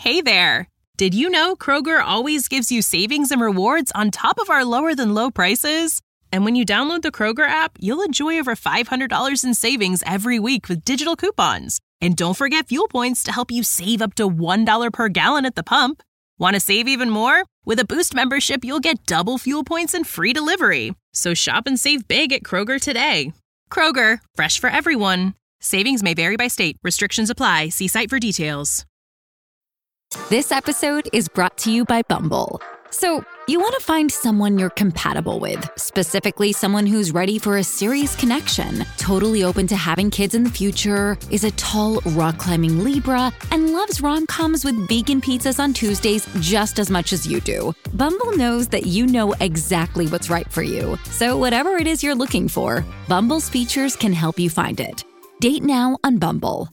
Hey there! Did you know Kroger always gives you savings and rewards on top of our lower-than-low prices? And when you download the Kroger app, you'll enjoy over $500 in savings every week with digital coupons. And don't forget fuel points to help you save up to $1 per gallon at the pump. Want to save even more? With a Boost membership, you'll get double fuel points and free delivery. So shop and save big at Kroger today. Kroger, fresh for everyone. Savings may vary by state. Restrictions apply. See site for details. This episode is brought to you by Bumble. So, you want to find someone you're compatible with, specifically someone who's ready for a serious connection, totally open to having kids in the future, is a tall, rock-climbing Libra, and loves rom-coms with vegan pizzas on Tuesdays just as much as you do. Bumble knows that you know exactly what's right for you. So whatever it is you're looking for, Bumble's features can help you find it. Date now on Bumble.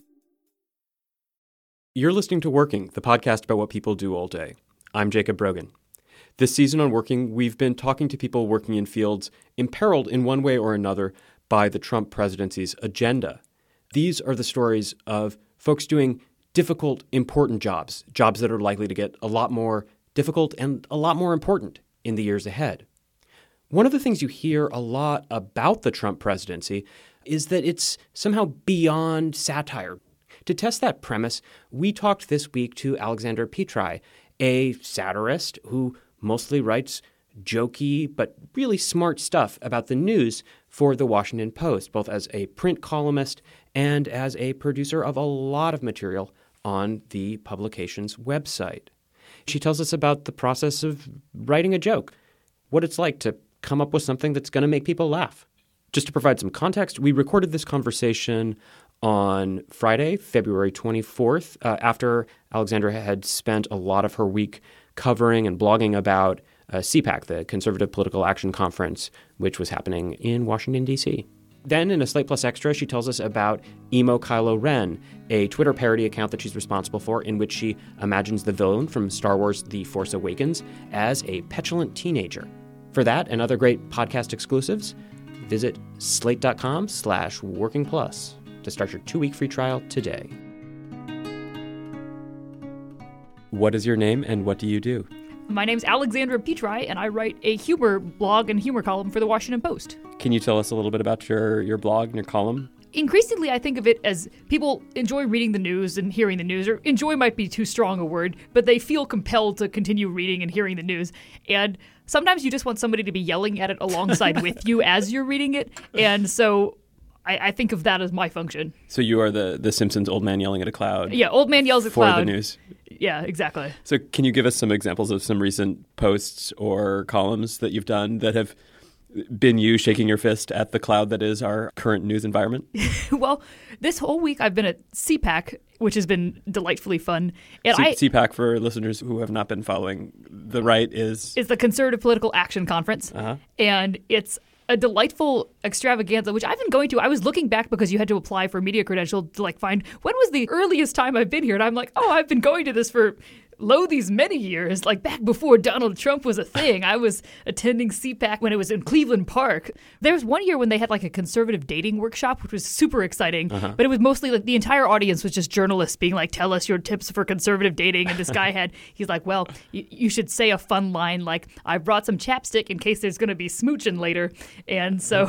You're listening to Working, the podcast about what people do all day. I'm Jacob Brogan. This season on Working, we've been talking to people working in fields imperiled in one way or another by the Trump presidency's agenda. These are the stories of folks doing difficult, important jobs that are likely to get a lot more difficult and a lot more important in the years ahead. One of the things you hear a lot about the Trump presidency is that it's somehow beyond satire. To test that premise, we talked this week to Alexandra Petri, a satirist who mostly writes jokey but really smart stuff about the news for The Washington Post, both as a print columnist and as a producer of a lot of material on the publication's website. She tells us about the process of writing a joke, what it's like to come up with something that's going to make people laugh. Just to provide some context, we recorded this conversation on Friday, February 24th, after Alexandra had spent a lot of her week covering and blogging about CPAC, the Conservative Political Action Conference, which was happening in Washington, D.C. Then in a Slate Plus Extra, she tells us about Emo Kylo Ren, a Twitter parody account that she's responsible for, in which she imagines the villain from Star Wars The Force Awakens as a petulant teenager. For that and other great podcast exclusives, visit slate.com/workingplus to start your 2-week free trial today. What is your name and what do you do? My name's Alexandra Petri, and I write a humor blog and humor column for The Washington Post. Can you tell us a little bit about your blog and your column? Increasingly, I think of it as people enjoy reading the news and hearing the news, or enjoy might be too strong a word, but they feel compelled to continue reading and hearing the news. And sometimes you just want somebody to be yelling at it alongside with you as you're reading it. And so I think of that as my function. So you are the Simpsons old man yelling at a cloud. Yeah, old man yells at cloud. For the news. Yeah, exactly. So can you give us some examples of some recent posts or columns that you've done that have been you shaking your fist at the cloud that is our current news environment? Well, this whole week I've been at CPAC, which has been delightfully fun. And CPAC, for listeners who have not been following, the right is the Conservative Political Action Conference. Uh-huh. And it's a delightful extravaganza, which I've been going to. I was looking back because you had to apply for a media credential to find when was the earliest time I've been here. And I'm like, I've been going to this for these many years, back before Donald Trump was a thing. I was attending CPAC when it was in Cleveland Park. There was one year when they had a conservative dating workshop, which was super exciting. But it was mostly the entire audience was just journalists being tell us your tips for conservative dating. And this guy he's like, well, you should say a fun line like, I brought some chapstick in case there's going to be smooching later. And so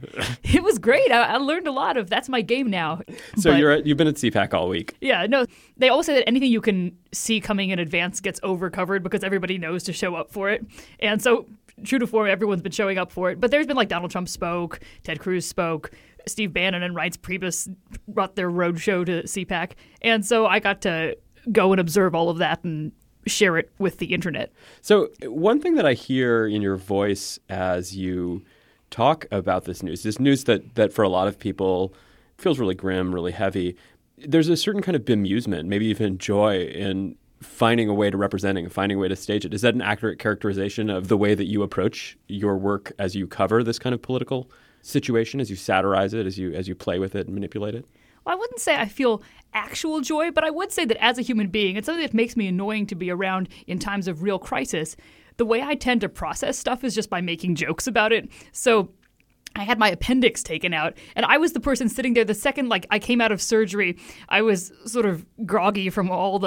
it was great. I learned a lot of that's my game now. So you've been at CPAC all week. Yeah, no, they always say that anything you can see coming in advance gets over-covered because everybody knows to show up for it. And so, true to form, everyone's been showing up for it. But there's been Donald Trump spoke, Ted Cruz spoke, Steve Bannon and Reince Priebus brought their roadshow to CPAC. And so I got to go and observe all of that and share it with the internet. So one thing that I hear in your voice as you talk about this news that for a lot of people feels really grim, really heavy, there's a certain kind of bemusement, maybe even joy in finding a way to representing, finding a way to stage it. Is that an accurate characterization of the way that you approach your work as you cover this kind of political situation, as you satirize it, as you play with it and manipulate it? Well, I wouldn't say I feel actual joy, but I would say that as a human being, it's something that makes me annoying to be around in times of real crisis. The way I tend to process stuff is just by making jokes about it. So I had my appendix taken out, and I was the person sitting there the second I came out of surgery. I was sort of groggy from all the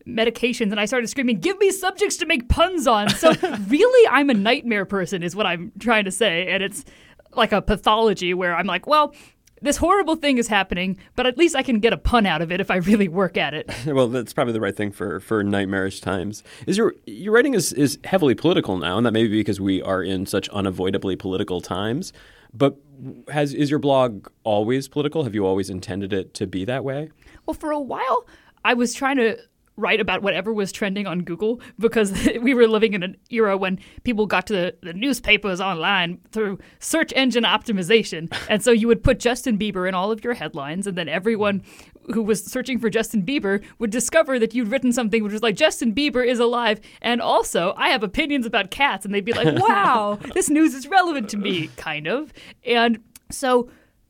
medications, and I started screaming, "Give me subjects to make puns on." So really, I'm a nightmare person is what I'm trying to say. And it's like a pathology where I'm like, well, this horrible thing is happening, but at least I can get a pun out of it if I really work at it. Well, that's probably the right thing for nightmarish times. Your writing is heavily political now, and that may be because we are in such unavoidably political times. But is your blog always political? Have you always intended it to be that way? Well, for a while, I was trying to write about whatever was trending on Google because we were living in an era when people got to the newspapers online through search engine optimization. And so you would put Justin Bieber in all of your headlines, and then everyone who was searching for Justin Bieber would discover that you'd written something which was like, Justin Bieber is alive, and also I have opinions about cats. And they'd be like, wow, this news is relevant to me, kind of. And so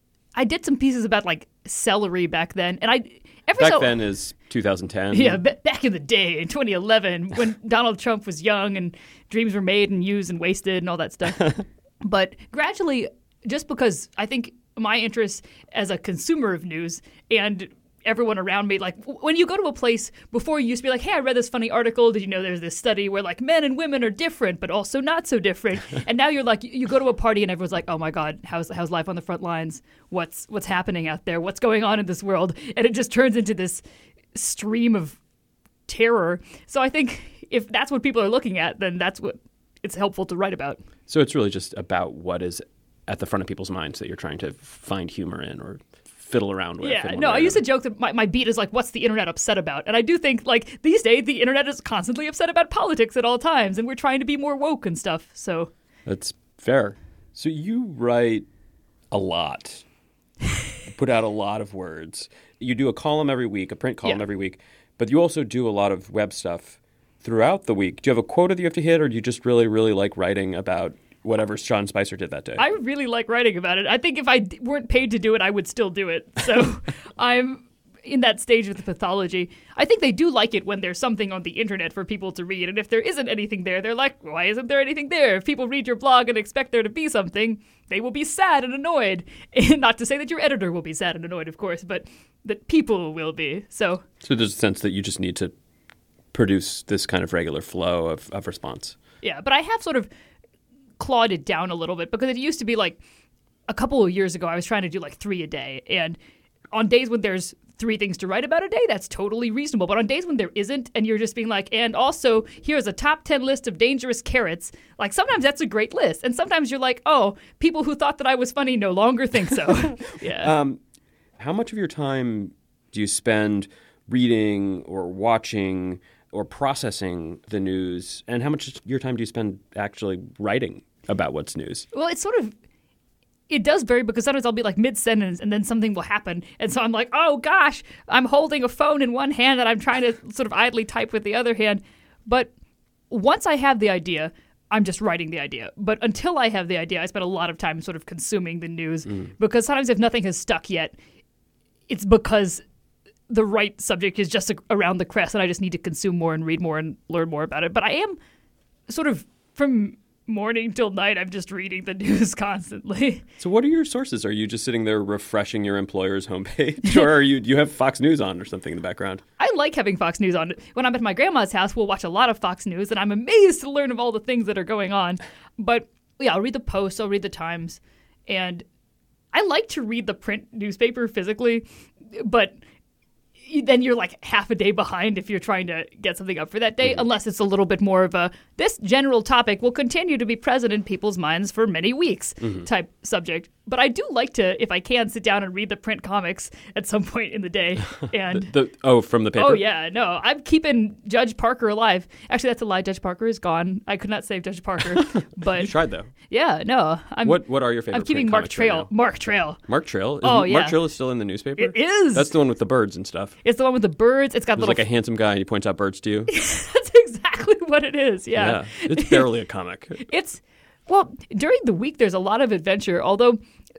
I did some pieces about like celery back then, and then is 2010. Yeah, back in the day, in 2011, when Donald Trump was young and dreams were made and used and wasted and all that stuff. But gradually, just because I think my interest as a consumer of news and everyone around me, like when you go to a place, before you used to be like, hey, I read this funny article. Did you know there's this study where like men and women are different, but also not so different? And now you're like, you go to a party and everyone's like, oh my God, how's life on the front lines? What's happening out there? What's going on in this world? And it just turns into this stream of terror. So I think if that's what people are looking at, then that's what it's helpful to write about. So it's really just about what is at the front of people's minds that you're trying to find humor in or fiddle around with. Yeah, no, I used to joke that my beat is like, what's the internet upset about? And I do think like these days the internet is constantly upset about politics at all times, and we're trying to be more woke and stuff. So that's fair. So you write a lot. Put out a lot of words. You do a column every week, a print column every week, but you also do a lot of web stuff throughout the week. Do you have a quota that you have to hit, or do you just really, really like writing about whatever Sean Spicer did that day? I really like writing about it. I think if I weren't paid to do it, I would still do it. So I'm in that stage of the pathology. I think they do like it when there's something on the internet for people to read. And if there isn't anything there, they're like, why isn't there anything there? If people read your blog and expect there to be something, they will be sad and annoyed. And not to say that your editor will be sad and annoyed, of course, but that people will be. So there's a sense that you just need to produce this kind of regular flow of response. Yeah, but I have sort of clawed it down a little bit because it used to be like a couple of years ago I was trying to do like 3 a day, and on days when there's 3 things to write about a day, that's totally reasonable. But on days when there isn't, and you're just being like, and also here's a top 10 list of dangerous carrots, like sometimes that's a great list, and sometimes you're like, oh, people who thought that I was funny no longer think so. Yeah. How much of your time do you spend reading or watching or processing the news, and how much of your time do you spend actually writing about what's news? Well, it does vary because sometimes I'll be like mid-sentence and then something will happen. And so I'm like, oh gosh, I'm holding a phone in one hand and I'm trying to sort of idly type with the other hand. But once I have the idea, I'm just writing the idea. But until I have the idea, I spend a lot of time sort of consuming the news because sometimes if nothing has stuck yet, it's because the right subject is just around the crest and I just need to consume more and read more and learn more about it. But I am sort of from morning till night, I'm just reading the news constantly. So what are your sources? Are you just sitting there refreshing your employer's homepage, or do you have Fox News on or something in the background? I like having Fox News on. When I'm at my grandma's house, we'll watch a lot of Fox News, and I'm amazed to learn of all the things that are going on. But yeah, I'll read the Post, I'll read the Times, and I like to read the print newspaper physically, but then you're like half a day behind if you're trying to get something up for that day, unless it's a little bit more of a, this general topic will continue to be present in people's minds for many weeks type subject. But I do like to, if I can, sit down and read the print comics at some point in the day. And from the paper? Oh, yeah. No, I'm keeping Judge Parker alive. Actually, that's a lie. Judge Parker is gone. I could not save Judge Parker. But you tried, though. Yeah, no. What are your favorite I'm keeping print Mark comics Trail. right now? Mark Trail. Mark Trail? Yeah. Mark Trail is still in the newspaper? It is. That's the one with the birds and stuff. It's the one with the birds. It's got There's like a handsome guy and he points out birds to you. That's exactly what it is, yeah. It's barely a comic. Well, during the week, there's a lot of adventure, although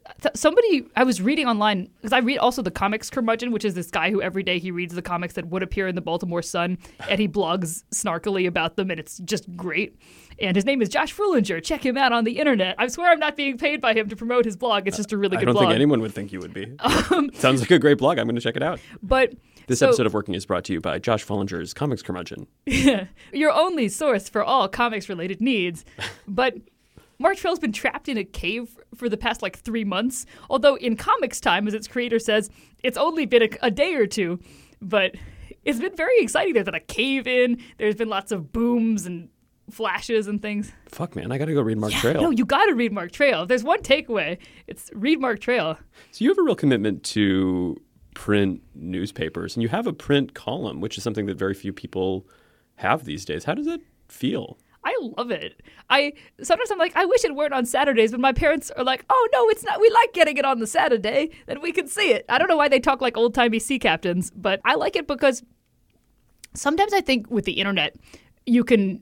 I was reading online, because I read also the Comics Curmudgeon, which is this guy who every day he reads the comics that would appear in the Baltimore Sun, and he blogs snarkily about them, and it's just great. And his name is Josh Frulinger. Check him out on the internet. I swear I'm not being paid by him to promote his blog. It's just a really good blog. I don't think anyone would think you would be. Sounds like a great blog. I'm going to check it out. But This episode of Working is brought to you by Josh Follinger's Comics Curmudgeon. Your only source for all comics-related needs. But Mark Trail's been trapped in a cave for the past 3 months, although in comics time, as its creator says, it's only been a day or two. But it's been very exciting. There's been a cave-in. There's been lots of booms and flashes and things. Fuck, man, I gotta go read Mark Trail. No, you gotta read Mark Trail. If there's one takeaway, it's read Mark Trail. So you have a real commitment to print newspapers, and you have a print column, which is something that very few people have these days. How does that feel? I love it. Sometimes I'm like, I wish it weren't on Saturdays, but my parents are like, oh, no, it's not. We like getting it on the Saturday, then we can see it. I don't know why they talk like old-timey sea captains, but I like it because sometimes I think with the internet, you can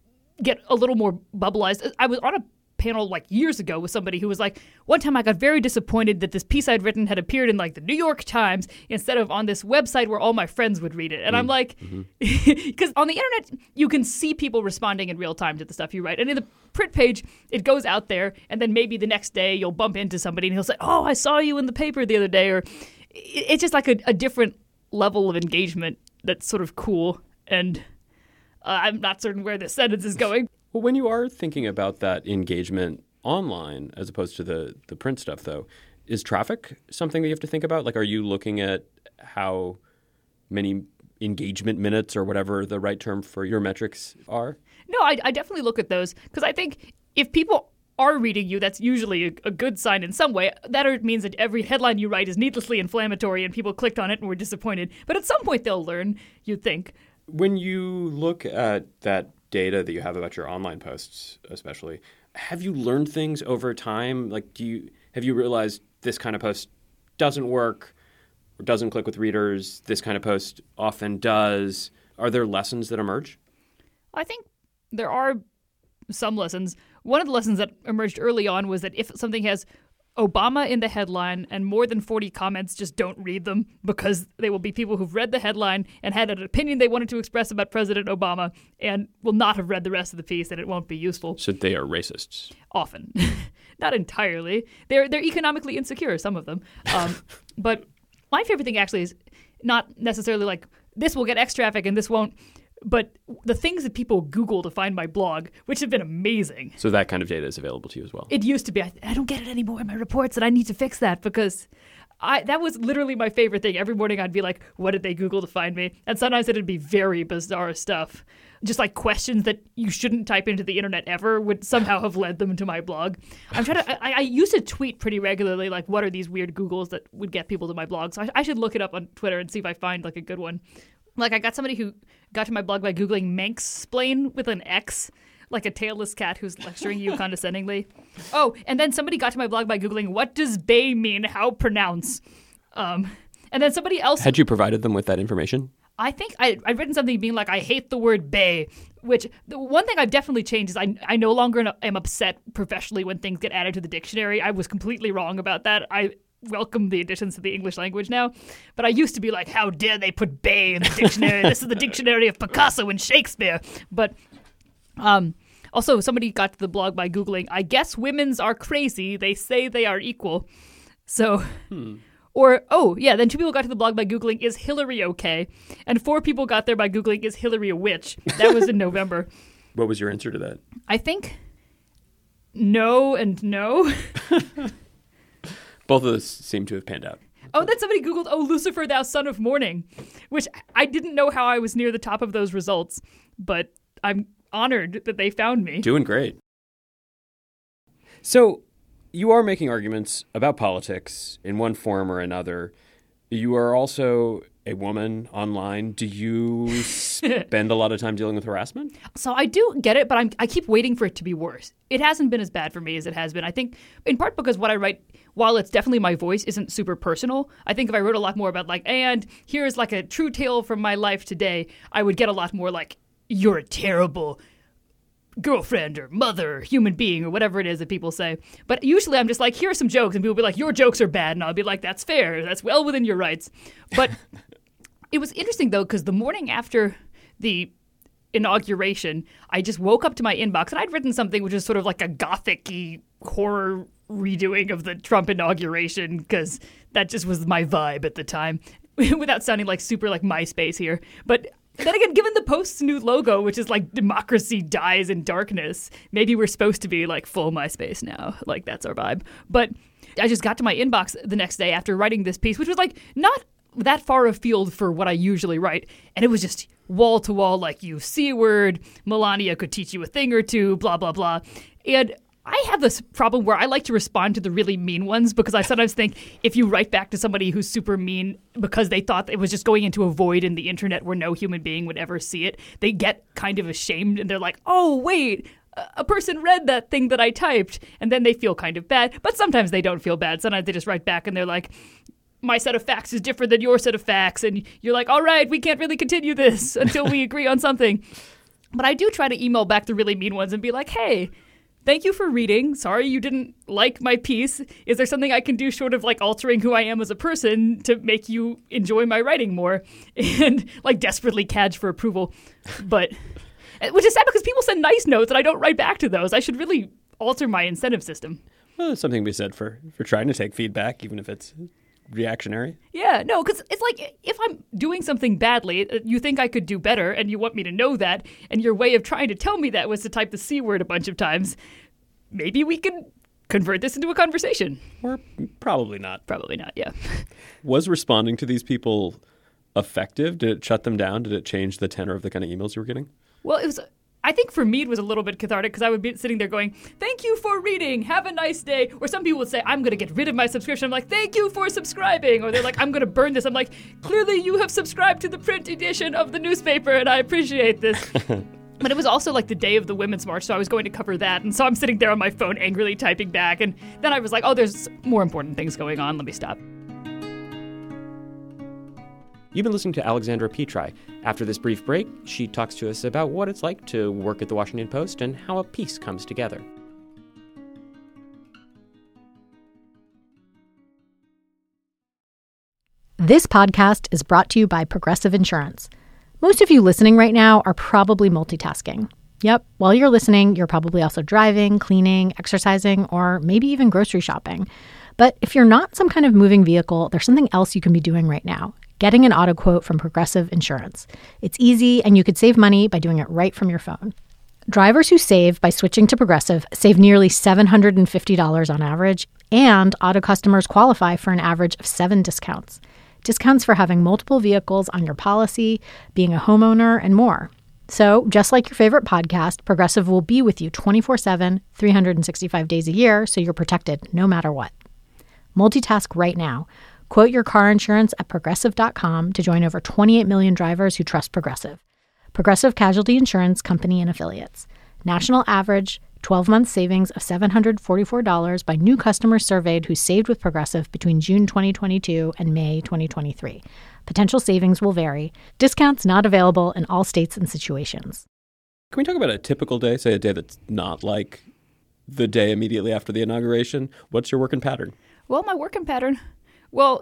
get a little more bubbleized. I was on a panel years ago with somebody who was like, one time I got very disappointed that this piece I'd written had appeared in the New York Times instead of on this website where all my friends would read it. And I'm like, because on the internet, you can see people responding in real time to the stuff you write. And in the print page, it goes out there, and then maybe the next day you'll bump into somebody and he'll say, oh, I saw you in the paper the other day. Or it's just a different level of engagement that's sort of cool. And I'm not certain where this sentence is going. Well, when you are thinking about that engagement online as opposed to the print stuff, though, is traffic something that you have to think about? Are you looking at how many engagement minutes or whatever the right term for your metrics are? No, I definitely look at those because I think if people are reading you, that's usually a good sign in some way. That means that every headline you write is needlessly inflammatory and people clicked on it and were disappointed. But at some point they'll learn, you'd think. When you look at that data that you have about your online posts, especially, have you learned things over time? Have you realized this kind of post doesn't work or doesn't click with readers? This kind of post often does. Are there lessons that emerge? I think there are some lessons. One of the lessons that emerged early on was that if something has Obama in the headline and more than 40 comments, just don't read them because they will be people who've read the headline and had an opinion they wanted to express about President Obama and will not have read the rest of the piece, and it won't be useful. So they are racists? Often. Not entirely. They're economically insecure, some of them. But my favorite thing actually is not necessarily this will get X traffic and this won't, but the things that people Google to find my blog, which have been amazing. So that kind of data is available to you as well? It used to be. I don't get it anymore in my reports, and I need to fix that because that was literally my favorite thing. Every morning I'd be like, what did they Google to find me? And sometimes it'd be very bizarre stuff. Just questions that you shouldn't type into the internet ever would somehow have led them to my blog. I used to tweet pretty regularly, what are these weird Googles that would get people to my blog? So I should look it up on Twitter and see if I find a good one. I got somebody who got to my blog by Googling Manx-splain with an X, like a tailless cat who's lecturing you condescendingly. Oh, and then somebody got to my blog by Googling, what does bay mean? How pronounce? And then somebody else... Had you provided them with that information? I think I'd written something being I hate the word bay, which the one thing I've definitely changed is I no longer am upset professionally when things get added to the dictionary. I was completely wrong about that. I welcome the additions to the English language now. But I used to be how dare they put bay in the dictionary? This is the dictionary of Picasso and Shakespeare. But also, somebody got to the blog by Googling, I guess women's are crazy. They say they are equal. So... Or, then 2 people got to the blog by Googling, is Hillary okay? And 4 people got there by Googling, is Hillary a witch? That was in November. What was your answer to that? I think no and no. Both of those seem to have panned out. Oh, then somebody Googled, Lucifer, thou son of morning, which I didn't know how I was near the top of those results, but I'm honored that they found me. Doing great. So... you are making arguments about politics in one form or another. You are also a woman online. Do you spend a lot of time dealing with harassment? So I do get it, but I keep waiting for it to be worse. It hasn't been as bad for me as it has been. I think in part because what I write, while it's definitely my voice, isn't super personal. I think if I wrote a lot more about and here's a true tale from my life today, I would get a lot more you're a terrible girlfriend or mother or human being or whatever it is that people say. But usually I'm just here are some jokes, and people will be your jokes are bad, and I'll be that's fair, that's well within your rights. But it was interesting though, because the morning after the inauguration, I just woke up to my inbox and I'd written something which is sort of a gothic-y horror redoing of the Trump inauguration because that just was my vibe at the time. without sounding like super like MySpace here, but then again, given the Post's new logo, which is like democracy dies in darkness, maybe we're supposed to be like full MySpace now. Like that's our vibe. But I just got to my inbox the next day after writing this piece, which was like not that far afield for what I usually write. And it was just wall to wall, like you C-word, Melania could teach you a thing or two, blah, blah, blah. And I have this problem where I like to respond to the really mean ones because I sometimes think if you write back to somebody who's super mean because they thought it was just going into a void in the internet where no human being would ever see it, they get kind of ashamed and they're like, oh, wait, a person read that thing that I typed. And then they feel kind of bad. But sometimes they don't feel bad. Sometimes they just write back and they're like, my set of facts is different than your set of facts. And you're like, all right, we can't really continue this until we agree on something. But I do try to email back the really mean ones and be like, hey, thank you for reading. Sorry you didn't like my piece. Is there something I can do short of like altering who I am as a person to make you enjoy my writing more? And like desperately cadge for approval. But which is sad because people send nice notes and I don't write back to those. I should really alter my incentive system. Well, there's something to be said for trying to take feedback, even if it's reactionary. Yeah, no, because it's like if I'm doing something badly, you think I could do better and you want me to know that, and your way of trying to tell me that was to type the C word a bunch of times, maybe we can convert this into a conversation. Or probably not. Probably not, yeah. Was responding to these people effective? Did it shut them down? Did it change the tenor of the kind of emails you were getting? Well, I think for me it was a little bit cathartic because I would be sitting there going, thank you for reading, have a nice day. Or some people would say, I'm going to get rid of my subscription. I'm like, thank you for subscribing. Or they're like, I'm going to burn this. I'm like, clearly you have subscribed to the print edition of the newspaper and I appreciate this. But it was also like the day of the Women's March, so I was going to cover that. And so I'm sitting there on my phone angrily typing back. And then I was like, oh, there's more important things going on. Let me stop. You've been listening to Alexandra Petri. After this brief break, she talks to us about what it's like to work at the Washington Post and how a piece comes together. This podcast is brought to you by Progressive Insurance. Most of you listening right now are probably multitasking. Yep, while you're listening, you're probably also driving, cleaning, exercising, or maybe even grocery shopping. But if you're not some kind of moving vehicle, there's something else you can be doing right now. Getting an auto quote from Progressive Insurance. It's easy, and you could save money by doing it right from your phone. Drivers who save by switching to Progressive save nearly $750 on average, and auto customers qualify for an average of 7 discounts. Discounts for having multiple vehicles on your policy, being a homeowner, and more. So, just like your favorite podcast, Progressive will be with you 24/7, 365 days a year, so you're protected no matter what. Multitask right now. Quote your car insurance at Progressive.com to join over 28 million drivers who trust Progressive. Progressive Casualty Insurance Company and Affiliates. National average 12-month savings of $744 by new customers surveyed who saved with Progressive between June 2022 and May 2023. Potential savings will vary. Discounts not available in all states and situations. Can we talk about a typical day, say a day that's not like the day immediately after the inauguration? What's your working pattern? Well, my working pattern... Well,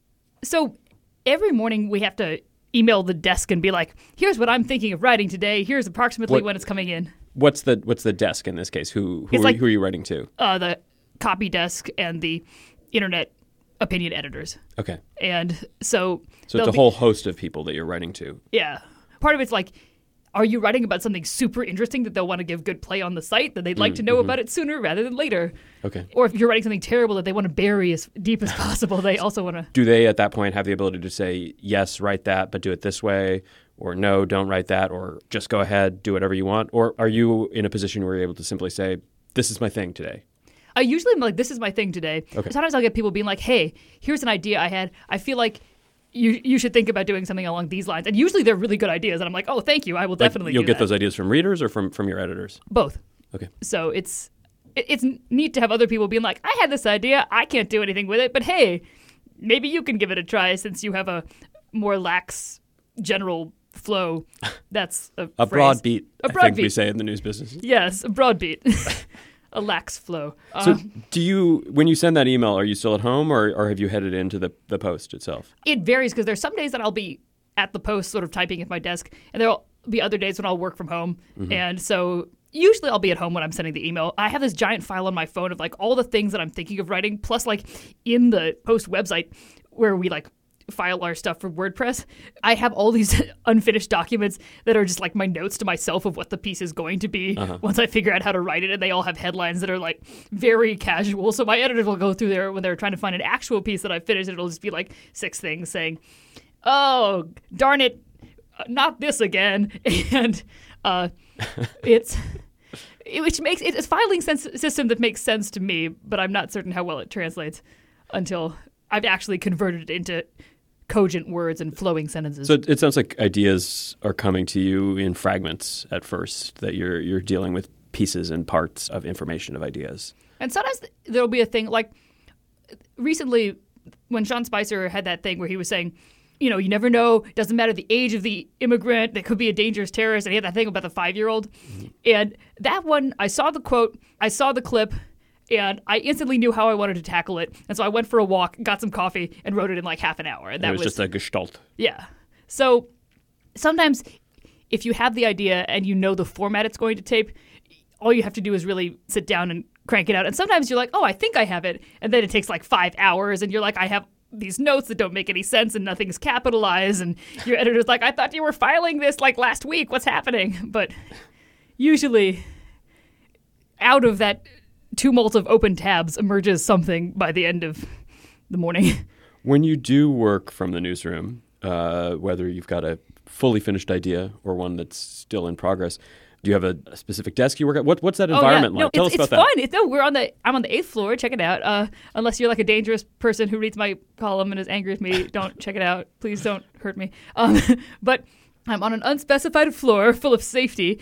so every morning we have to email the desk and be like, here's what I'm thinking of writing today. Here's approximately when it's coming in. What's the desk in this case? Who are you writing to? The copy desk and the internet opinion editors. Okay. And so it's a whole host of people that you're writing to. Yeah. Part of it's like, are you writing about something super interesting that they'll want to give good play on the site, that they'd like to know about it sooner rather than later? Okay. Or if you're writing something terrible that they want to bury as deep as possible, they also want to... Do they at that point have the ability to say, yes, write that, but do it this way? Or no, don't write that, or just go ahead, do whatever you want? Or are you in a position where you're able to simply say, this is my thing today? I usually am like, this is my thing today. Okay. Sometimes I'll get people being like, hey, here's an idea I had. I feel like you should think about doing something along these lines. And usually they're really good ideas. And I'm like, oh, thank you. I will definitely do that. You'll get those ideas from readers or from your editors? Both. Okay. So it's neat to have other people being like, I had this idea. I can't do anything with it. But hey, maybe you can give it a try since you have a more lax general flow. That's a broad beat, I think we say in the news business. Yes, a broad beat. A lax flow. So when you send that email, are you still at home or have you headed into the Post itself? It varies because there's some days that I'll be at the Post sort of typing at my desk, and there'll be other days when I'll work from home. Mm-hmm. And so usually I'll be at home when I'm sending the email. I have this giant file on my phone of like all the things that I'm thinking of writing, plus like in the Post website where we like file our stuff for WordPress, I have all these unfinished documents that are just like my notes to myself of what the piece is going to be once I figure out how to write it. And they all have headlines that are like very casual. So my editors will go through there when they're trying to find an actual piece that I've finished. It'll just be like 6 things saying, oh, darn it, not this again. And it's a filing system that makes sense to me, but I'm not certain how well it translates until I've actually converted it into cogent words and flowing sentences. So it sounds like ideas are coming to you in fragments at first, that you're dealing with pieces and parts of information of ideas. And sometimes there'll be a thing like recently when Sean Spicer had that thing where he was saying, you know, you never know, it doesn't matter the age of the immigrant, they could be a dangerous terrorist. And he had that thing about the 5-year-old. Mm-hmm. And that one, I saw the quote, I saw the clip, and I instantly knew how I wanted to tackle it. And so I went for a walk, got some coffee, and wrote it in like half an hour. And that was just a gestalt. Yeah. So sometimes if you have the idea and you know the format it's going to take, all you have to do is really sit down and crank it out. And sometimes you're like, oh, I think I have it. And then it takes like 5 hours, and you're like, I have these notes that don't make any sense and nothing's capitalized. And your editor's like, I thought you were filing this like last week. What's happening? But usually out of that tumult of open tabs emerges something by the end of the morning. When you do work from the newsroom, whether you've got a fully finished idea or one that's still in progress, do you have a specific desk you work at? What's that environment like? Tell us about that. It's fun. I'm on the 8th floor. Check it out. Unless you're like a dangerous person who reads my column and is angry with me, don't check it out. Please don't hurt me. But I'm on an unspecified floor full of safety.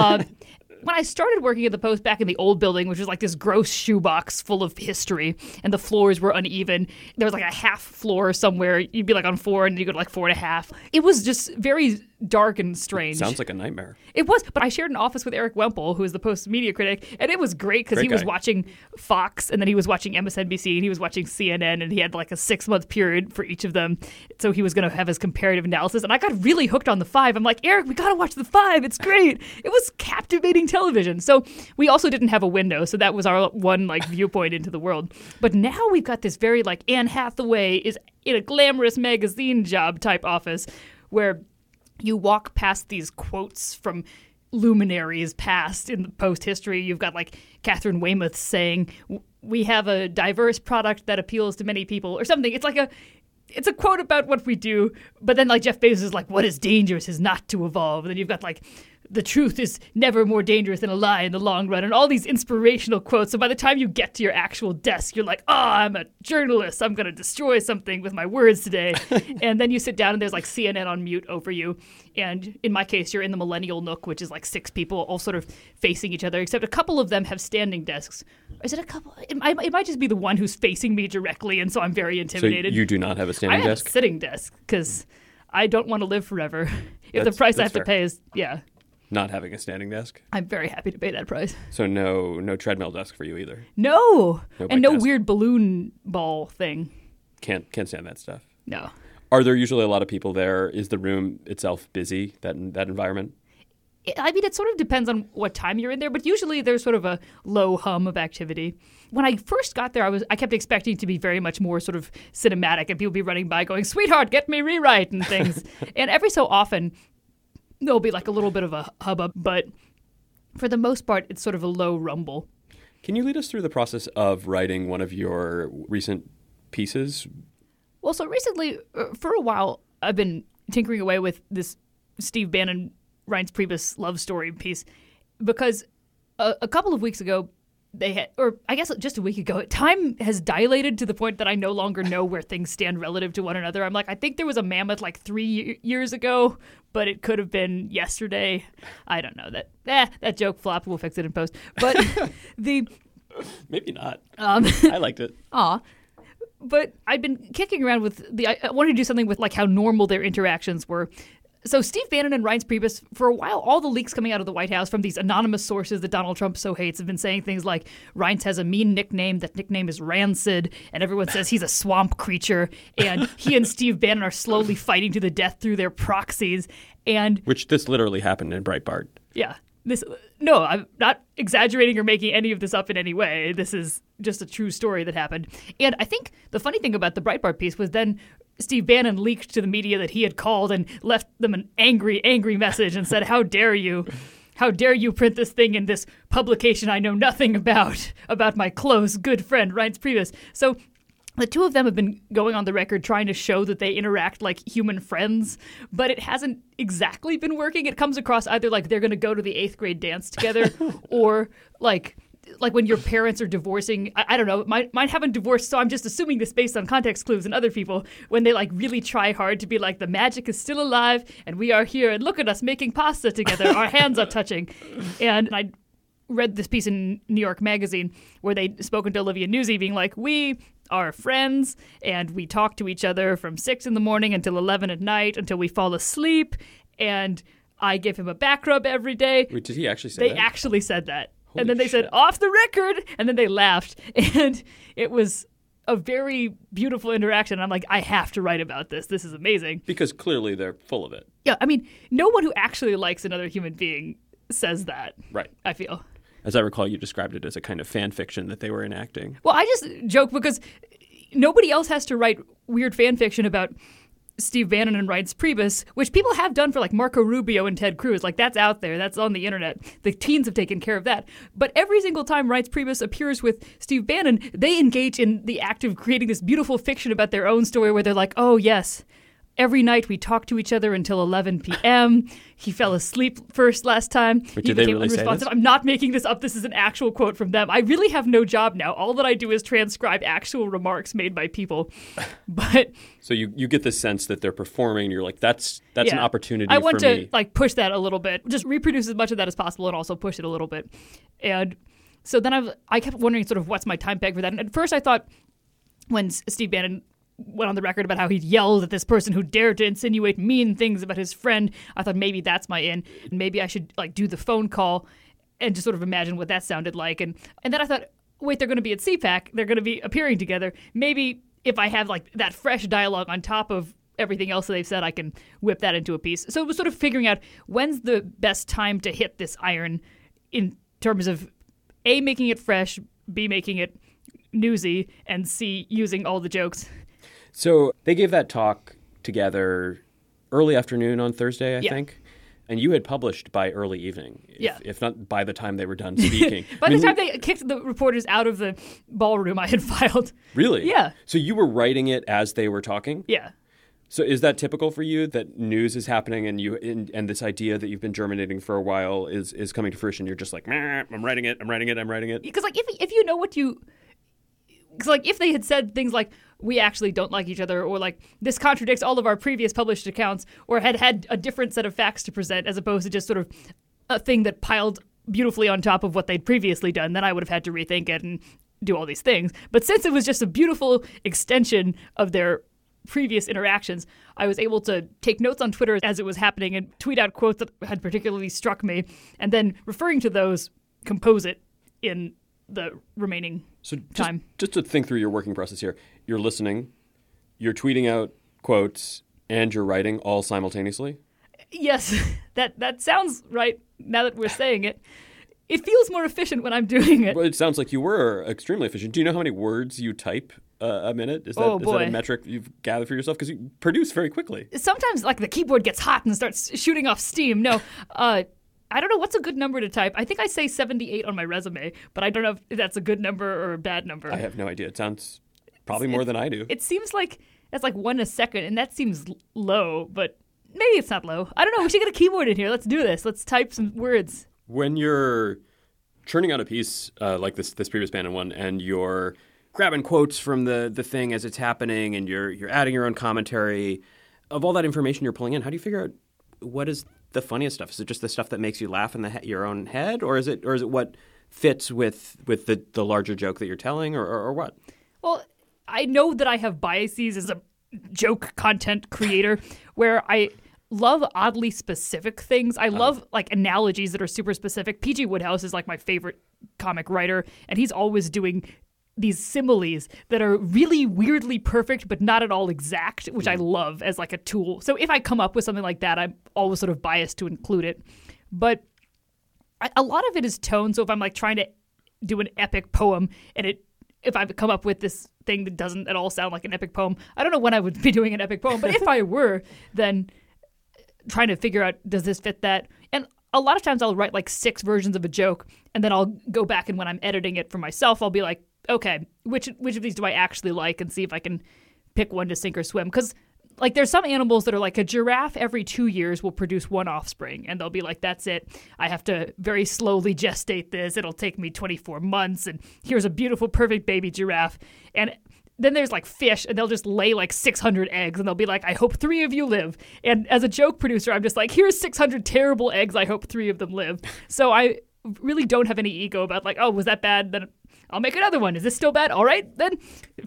When I started working at the Post back in the old building, which was like this gross shoebox full of history, and the floors were uneven, there was like a half floor somewhere. You'd be like on 4, and you go to like 4.5. It was just very dark and strange. Sounds like a nightmare. It was, but I shared an office with Eric Wemple, who is the Post media critic, and it was great because he was watching Fox, and then he was watching MSNBC, and he was watching CNN, and he had like a 6-month period for each of them. So he was going to have his comparative analysis, and I got really hooked on the 5. I'm like, Eric, we got to watch the 5. It's great. It was captivating television. So we also didn't have a window, so that was our one like viewpoint into the world. But now we've got this very like Anne Hathaway is in a glamorous magazine job type office where you walk past these quotes from luminaries past in the Post history. You've got like Catherine Weymouth saying, we have a diverse product that appeals to many people or something. It's a quote about what we do, but then like Jeff Bezos is like, what is dangerous is not to evolve. And then you've got like, the truth is never more dangerous than a lie in the long run, and all these inspirational quotes. So by the time you get to your actual desk, you're like, oh, I'm a journalist. I'm going to destroy something with my words today. And then you sit down and there's like CNN on mute over you. And in my case, you're in the Millennial Nook, which is like 6 people all sort of facing each other, except a couple of them have standing desks. Is it a couple? It might just be the one who's facing me directly, and so I'm very intimidated. So you do not have a standing desk? I have a sitting desk because I don't want to live forever. If the price I have to pay is, not having a standing desk? I'm very happy to pay that price. So no treadmill desk for you either? No. And no weird balloon ball thing. Can't stand that stuff. No. Are there usually a lot of people there? Is the room itself busy, that environment? I mean, it sort of depends on what time you're in there, but usually there's sort of a low hum of activity. When I first got there, I kept expecting to be very much more sort of cinematic, and people be running by going, sweetheart, get me rewrite and things. And every so often there'll be like a little bit of a hubbub, but for the most part, it's sort of a low rumble. Can you lead us through the process of writing one of your recent pieces? Well, so recently, for a while, I've been tinkering away with this Steve Bannon, Reince Priebus love story piece because a couple of weeks ago, they had, or I guess just a week ago, time has dilated to the point that I no longer know where things stand relative to one another. I'm like, I think there was a mammoth like 3 years ago, but it could have been yesterday. I don't know. That joke flopped. We'll fix it in post. But maybe not. I liked it. Aw. But I've been kicking around with I wanted to do something with like how normal their interactions were. So Steve Bannon and Reince Priebus, for a while, all the leaks coming out of the White House from these anonymous sources that Donald Trump so hates have been saying things like Reince has a mean nickname. That nickname is Rancid, and everyone says he's a swamp creature. And he and Steve Bannon are slowly fighting to the death through their proxies. And which this literally happened in Breitbart. Yeah. No, I'm not exaggerating or making any of this up in any way. This is just a true story that happened. And I think the funny thing about the Breitbart piece was then Steve Bannon leaked to the media that he had called and left them an angry, angry message and said, "How dare you? How dare you print this thing in this publication I know nothing about my close, good friend, Reince Priebus." So the two of them have been going on the record trying to show that they interact like human friends, but it hasn't exactly been working. It comes across either like they're going to go to the 8th grade dance together or like when your parents are divorcing. I don't know. Mine haven't divorced, so I'm just assuming this based on context clues and other people, when they like really try hard to be like, the magic is still alive and we are here and look at us making pasta together. Our hands are touching. And I read this piece in New York Magazine where they'd spoken to Olivia Nuzzi being like, we are friends and we talk to each other from 6 in the morning until 11 at night until we fall asleep. And I give him a back rub every day. Wait, did he actually say that? They actually said that. Holy and then they said, off the record. And then they laughed. And it was a very beautiful interaction. And I'm like, I have to write about this. This is amazing. Because clearly they're full of it. Yeah, I mean, no one who actually likes another human being says that. Right. I feel. As I recall, you described it as a kind of fan fiction that they were enacting. Well, I just joke because nobody else has to write weird fan fiction about Steve Bannon and Reince Priebus, which people have done for like Marco Rubio and Ted Cruz. Like, that's out there. That's on the internet. The teens have taken care of that. But every single time Reince Priebus appears with Steve Bannon, they engage in the act of creating this beautiful fiction about their own story where they're like, oh, yes, every night we talked to each other until 11 p.m. He fell asleep first last time. But he did they became really say unresponsive. this? I'm not making this up. This is an actual quote from them. I really have no job now. All that I do is transcribe actual remarks made by people. But so you get the sense that they're performing. And you're like, that's an opportunity I want for me. to like push that a little bit. Just reproduce as much of that as possible and also push it a little bit. And so then I kept wondering sort of what's my time peg for that. And at first I thought when Steve Bannon went on the record about how he'd yelled at this person who dared to insinuate mean things about his friend, I thought maybe that's my in. Maybe I should like do the phone call and just sort of imagine what that sounded like. And then I thought, wait, they're going to be at CPAC. They're going to be appearing together. Maybe if I have like that fresh dialogue on top of everything else that they've said, I can whip that into a piece. So it was sort of figuring out when's the best time to hit this iron in terms of A, making it fresh, B, making it newsy, and C, using all the jokes. So they gave that talk together early afternoon on Thursday, I think. And you had published by early evening, if not by the time they were done speaking. By the time they kicked the reporters out of the ballroom, I had filed. Really? Yeah. So you were writing it as they were talking? Yeah. So is that typical for you, that news is happening and this idea that you've been germinating for a while is coming to fruition? You're just like, I'm writing it. Because like if you know what you... Because like if they had said things like, we actually don't like each other, or like this contradicts all of our previous published accounts, or had a different set of facts to present as opposed to just sort of a thing that piled beautifully on top of what they'd previously done, then I would have had to rethink it and do all these things. But since it was just a beautiful extension of their previous interactions, I was able to take notes on Twitter as it was happening and tweet out quotes that had particularly struck me, and then referring to those, compose it in the remaining time. Just to think through your working process here, you're listening, you're tweeting out quotes, and you're writing all simultaneously? Yes, that sounds right now that we're saying it. It feels more efficient when I'm doing it. Well, it sounds like you were extremely efficient. Do you know how many words you type a minute? Is that a metric you've gathered for yourself? Because you produce very quickly. Sometimes like the keyboard gets hot and starts shooting off steam. No, I don't know what's a good number to type. I think I say 78 on my resume, but I don't know if that's a good number or a bad number. I have no idea. It sounds probably more than I do. It seems like that's like 1 a second, and that seems low, but maybe it's not low. I don't know. We should get a keyboard in here. Let's do this. Let's type some words. When you're churning out a piece like this Priebus Bannon one, and you're grabbing quotes from the thing as it's happening, and you're adding your own commentary, of all that information you're pulling in, how do you figure out what is the funniest stuff? Is it just the stuff that makes you laugh in your own head, or is it what fits with the larger joke that you're telling, or what? Well, I know that I have biases as a joke content creator where I love oddly specific things. I love like analogies that are super specific. P.G. Wodehouse is like my favorite comic writer, and he's always doing these similes that are really weirdly perfect but not at all exact, which I love as like a tool. So if I come up with something like that, I'm always sort of biased to include it. But a lot of it is tone. So if I'm like trying to do an epic poem and it if I come up with this thing that doesn't at all sound like an epic poem, I don't know when I would be doing an epic poem, but if I were, then trying to figure out, does this fit that? And a lot of times I'll write like 6 versions of a joke, and then I'll go back, and when I'm editing it for myself, I'll be like, okay, which of these do I actually like, and see if I can pick one to sink or swim. Because like there's some animals that are like a giraffe every 2 years will produce one offspring, and they'll be like, that's it. I have to very slowly gestate this. It'll take me 24 months, and here's a beautiful, perfect baby giraffe. And then there's like fish, and they'll just lay like 600 eggs, and they'll be like, I hope 3 of you live. And as a joke producer, I'm just like, here's 600 terrible eggs. I hope 3 of them live. So I really don't have any ego about like, oh, was that bad? Then I'll make another one. Is this still bad? All right, then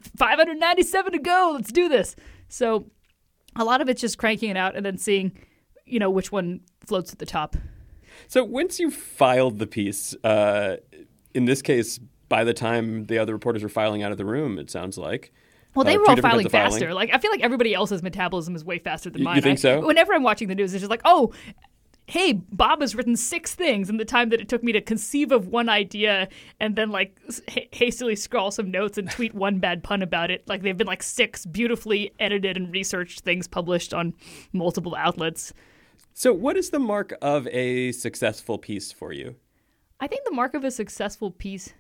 597 to go. Let's do this. So a lot of it's just cranking it out and then seeing, which one floats at the top. So once you filed the piece, in this case, by the time the other reporters were filing out of the room, it sounds like. Well, they were all filing faster. Like, I feel like everybody else's metabolism is way faster than mine. You think so? Whenever I'm watching the news, it's just like, oh, hey, Bob has written 6 things in the time that it took me to conceive of one idea and then like hastily scrawl some notes and tweet one bad pun about it. Like they've been like 6 beautifully edited and researched things published on multiple outlets. So what is the mark of a successful piece for you? I think the mark of a successful piece,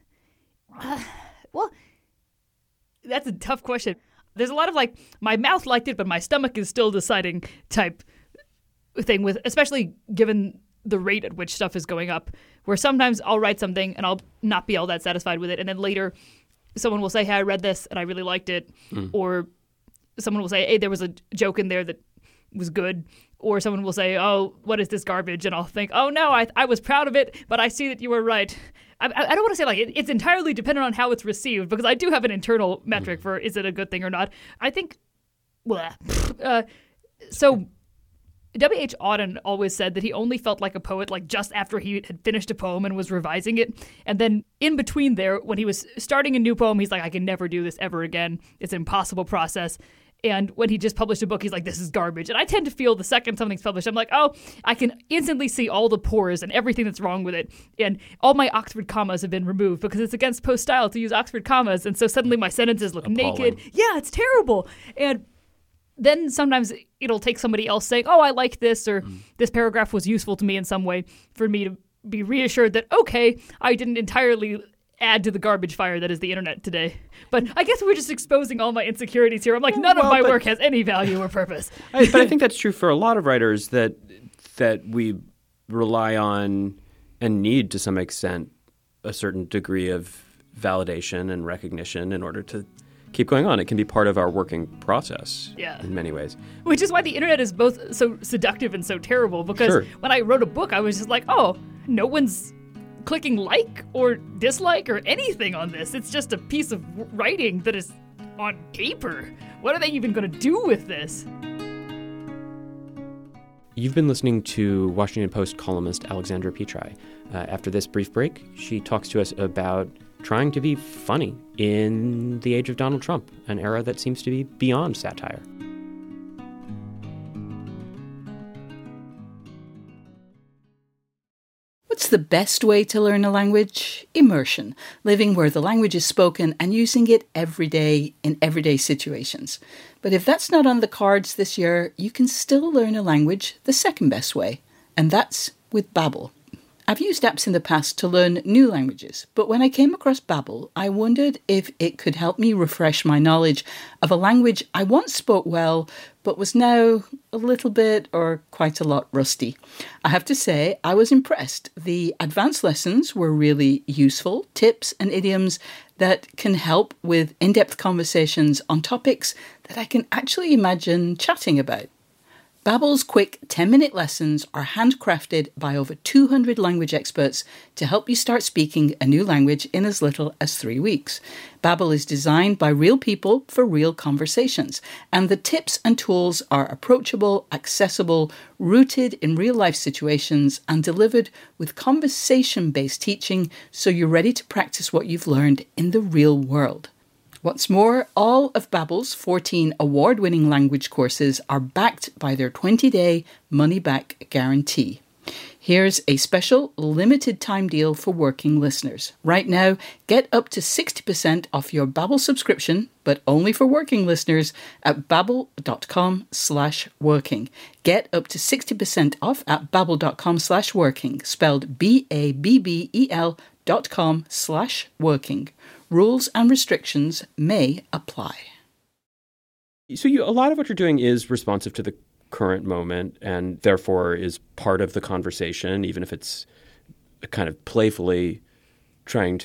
well, that's a tough question. There's a lot of like, my mouth liked it, but my stomach is still deciding type thing, with especially given the rate at which stuff is going up, where sometimes I'll write something and I'll not be all that satisfied with it, and then later someone will say, hey, I read this and I really liked it, or someone will say, hey, there was a joke in there that was good, or someone will say, oh, what is this garbage? And I'll think, oh no, I was proud of it, but I see that you were right. I don't want to say like it's entirely dependent on how it's received, because I do have an internal metric for is it a good thing or not. I think, so W.H. Auden always said that he only felt like a poet like just after he had finished a poem and was revising it. And then in between there, when he was starting a new poem, he's like, I can never do this ever again. It's an impossible process. And when he just published a book, he's like, this is garbage. And I tend to feel the second something's published, I'm like, oh, I can instantly see all the pores and everything that's wrong with it. And all my Oxford commas have been removed because it's against post style to use Oxford commas. And so suddenly my sentences look naked. Yeah, it's terrible. And then sometimes it'll take somebody else saying, oh, I like this, or this paragraph was useful to me in some way, for me to be reassured that, okay, I didn't entirely add to the garbage fire that is the internet today. But I guess we're just exposing all my insecurities here. I'm like, none of my work has any value or purpose. But I think that's true for a lot of writers, that we rely on and need to some extent a certain degree of validation and recognition in order to keep going on. It can be part of our working process in many ways. Which is why the internet is both so seductive and so terrible, because when I wrote a book, I was just like, oh, no one's clicking like or dislike or anything on this. It's just a piece of writing that is on paper. What are they even going to do with this? You've been listening to Washington Post columnist Alexandra Petri. After this brief break, she talks to us about trying to be funny in the age of Donald Trump, an era that seems to be beyond satire. What's the best way to learn a language? Immersion, living where the language is spoken and using it every day in everyday situations. But if that's not on the cards this year, you can still learn a language the second best way, and that's with Babbel. I've used apps in the past to learn new languages, but when I came across Babbel, I wondered if it could help me refresh my knowledge of a language I once spoke well, but was now a little bit or quite a lot rusty. I have to say, I was impressed. The advanced lessons were really useful, tips and idioms that can help with in-depth conversations on topics that I can actually imagine chatting about. Babbel's quick 10-minute lessons are handcrafted by over 200 language experts to help you start speaking a new language in as little as 3 weeks. Babbel is designed by real people for real conversations, and the tips and tools are approachable, accessible, rooted in real-life situations, and delivered with conversation-based teaching so you're ready to practice what you've learned in the real world. What's more, all of Babbel's 14 award-winning language courses are backed by their 20-day money-back guarantee. Here's a special limited time deal for working listeners. Right now, get up to 60% off your Babbel subscription, but only for working listeners at babbel.com/working. Get up to 60% off at babbel.com/working, spelled BABBEL.com/working. Rules and restrictions may apply. So a lot of what you're doing is responsive to the current moment and therefore is part of the conversation, even if it's kind of playfully trying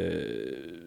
to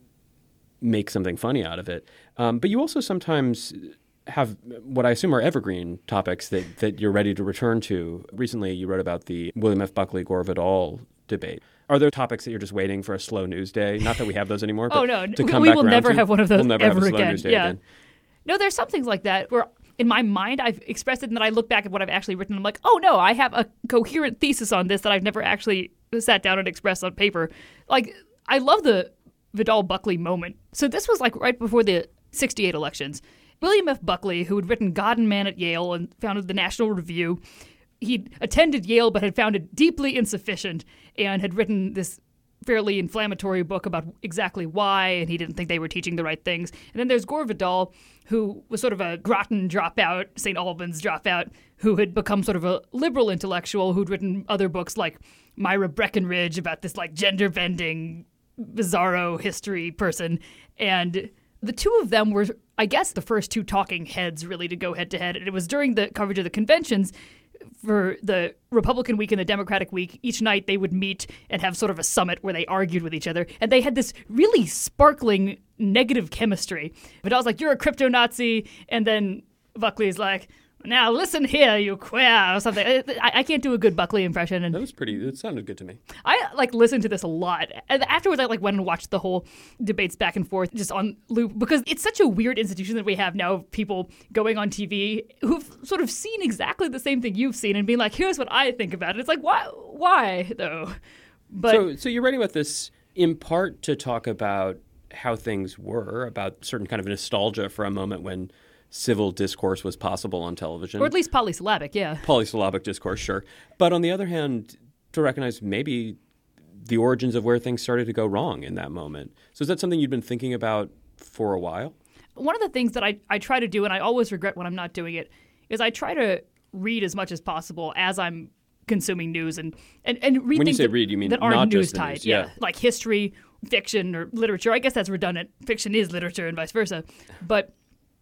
make something funny out of it. But you also sometimes have what I assume are evergreen topics that you're ready to return to. Recently, you wrote about the William F. Buckley, Gore Vidal debate. Are there topics that you're just waiting for a slow news day? Not that we have those anymore. Oh, no. To come we back will around never to? have one of those We'll never ever have a slow again. news day Yeah. again. No, there's some things like that where in my mind I've expressed it and then I look back at what I've actually written and I'm like, oh no, I have a coherent thesis on this that I've never actually sat down and expressed on paper. Like, I love the Vidal-Buckley moment. So this was like right before the 1968 elections. William F. Buckley, who had written God and Man at Yale and founded the National Review, he'd attended Yale but had found it deeply insufficient and had written this fairly inflammatory book about exactly why, and he didn't think they were teaching the right things. And then there's Gore Vidal, who was sort of a Groton dropout, St. Albans dropout, who had become sort of a liberal intellectual who'd written other books like Myra Breckinridge about this like gender-bending, bizarro history person. And the two of them were, I guess, the first two talking heads really to go head-to-head. And it was during the coverage of the conventions for the Republican week and the Democratic week. Each night they would meet and have sort of a summit where they argued with each other. And they had this really sparkling negative chemistry. Vidal's like, you're a crypto-Nazi. And then Buckley's like, now listen here, you queer, or something. I can't do a good Buckley impression. And It sounded good to me. I listened to this a lot. And afterwards I went and watched the whole debates back and forth just on loop because it's such a weird institution that we have now of people going on TV who've sort of seen exactly the same thing you've seen and being like, here's what I think about it. It's like, why though? But So you're writing about this in part to talk about how things were, about certain kind of nostalgia for a moment when civil discourse was possible on television. Or at least polysyllabic, yeah. Polysyllabic discourse, sure. But on the other hand, to recognize maybe the origins of where things started to go wrong in that moment. So is that something you'd been thinking about for a while? One of the things that I try to do, and I always regret when I'm not doing it, is I try to read as much as possible as I'm consuming news and read When you things say read, you mean that aren't not news just the tied. news, yeah. Like history, fiction, or literature. I guess that's redundant. Fiction is literature and vice versa. But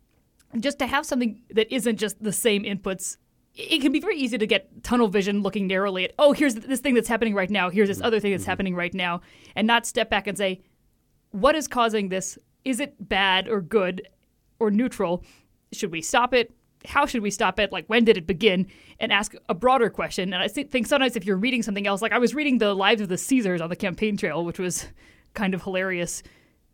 just to have something that isn't just the same inputs, it can be very easy to get tunnel vision looking narrowly at, oh, here's this thing that's happening right now, here's this other thing that's happening right now, and not step back and say, what is causing this? Is it bad or good or neutral? Should we stop it? How should we stop it? Like, when did it begin? And ask a broader question. And I think sometimes if you're reading something else, like I was reading The Lives of the Caesars on the campaign trail, which was kind of hilarious.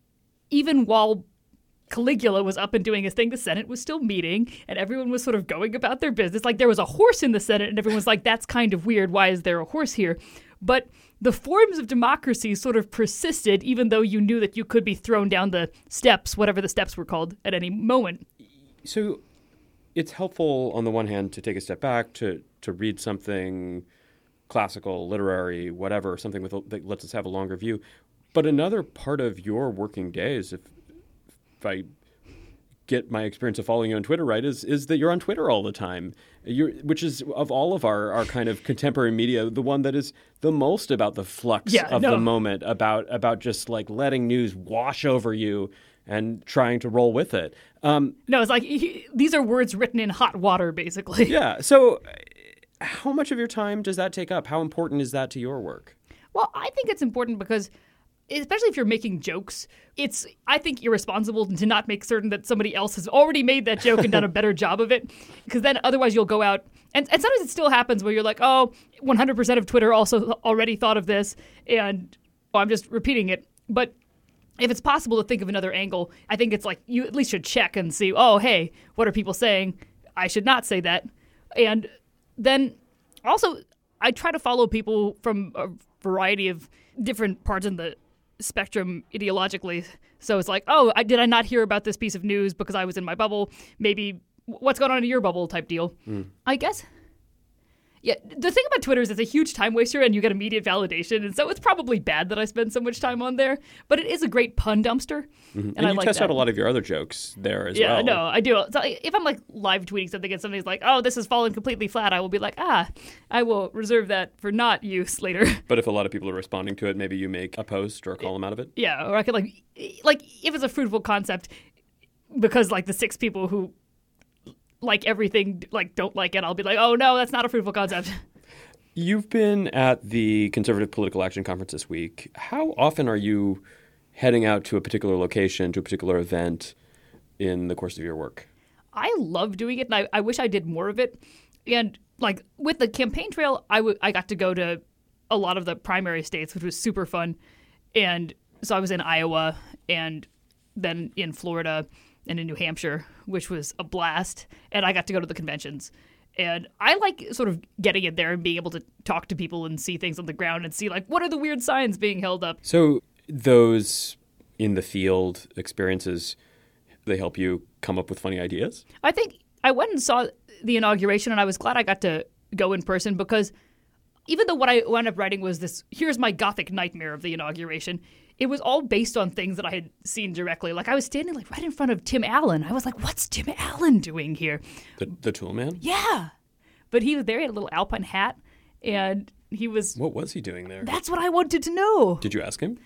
Even while Caligula was up and doing his thing, the Senate was still meeting, and everyone was sort of going about their business. Like, there was a horse in the Senate, and everyone was like, that's kind of weird. Why is there a horse here? But the forms of democracy sort of persisted, even though you knew that you could be thrown down the steps, whatever the steps were called, at any moment. So it's helpful, on the one hand, to take a step back, to read something classical, literary, whatever, something that lets us have a longer view. But another part of your working days, if I get my experience of following you on Twitter right, is that you're on Twitter all the time, which is, of all of our kind of contemporary media, the one that is the most about the flux of the moment, about just like letting news wash over you and trying to roll with it. No, it's like these are words written in hot water, basically. Yeah. So how much of your time does that take up? How important is that to your work? Well, I think it's important because, especially if you're making jokes, it's, I think, irresponsible to not make certain that somebody else has already made that joke and done a better job of it. Because then otherwise you'll go out, and sometimes it still happens where you're like, oh, 100% of Twitter also already thought of this, and I'm just repeating it. But if it's possible to think of another angle, I think it's like you at least should check and see, oh, hey, what are people saying? I should not say that. And then also, I try to follow people from a variety of different parts in the spectrum ideologically. So it's like, oh, did I not hear about this piece of news because I was in my bubble? Maybe what's going on in your bubble type deal. I guess Yeah, the thing about Twitter is it's a huge time waster and you get immediate validation. And so it's probably bad that I spend so much time on there. But it is a great pun dumpster. And I you like test that. out a lot of your other jokes there as well. Yeah, no, I do. So if I'm like live tweeting something and somebody's like, oh, this has fallen completely flat, I will be like, I will reserve that for not use later. But if a lot of people are responding to it, maybe you make a post or a column out of it? Yeah, or I could like if it's a fruitful concept, because like the 6 people who like everything like don't like it, I'll be like, oh no, that's not a fruitful concept. You've been at the Conservative Political Action Conference this week. How often are you heading out to a particular location, to a particular event in the course of your work? I love doing it, and I wish I did more of it. And like with the campaign trail, I got to go to a lot of the primary states, which was super fun. And so I was in Iowa and then in Florida and in New Hampshire, which was a blast. And I got to go to the conventions. And I like sort of getting in there and being able to talk to people and see things on the ground and see like, what are the weird signs being held up? So those in the field experiences, they help you come up with funny ideas? I think I went and saw the inauguration, and I was glad I got to go in person, because even though what I wound up writing was this, here's my gothic nightmare of the inauguration, it was all based on things that I had seen directly. Like I was standing like right in front of Tim Allen. I was like, what's Tim Allen doing here? The Tool Man? Yeah. But he was there. He had a little alpine hat, and he was... What was he doing there? That's what I wanted to know. Did you ask him?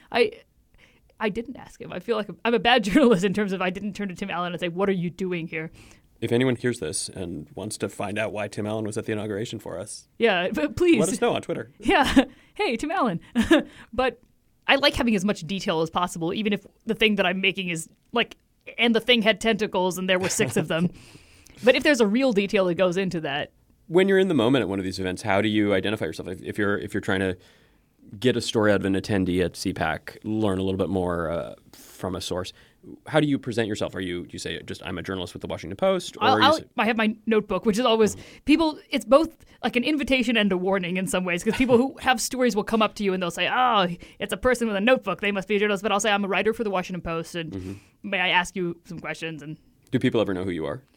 I didn't ask him. I feel like I'm a bad journalist in terms of I didn't turn to Tim Allen and say, what are you doing here? If anyone hears this and wants to find out why Tim Allen was at the inauguration for us, yeah, but please let us know on Twitter. Yeah. Hey, Tim Allen. But I like having as much detail as possible, even if the thing that I'm making is like, and the thing had tentacles and there were 6 of them. But if there's a real detail that goes into that. When you're in the moment at one of these events, how do you identify yourself? If you're trying to get a story out of an attendee at CPAC, learn a little bit more from a source, how do you present yourself? Do you say just I'm a journalist with the Washington Post? Or I have my notebook, which is always people. It's both like an invitation and a warning in some ways, because people who have stories will come up to you and they'll say, "Oh, it's a person with a notebook. They must be a journalist." But I'll say I'm a writer for the Washington Post, and may I ask you some questions? And do people ever know who you are?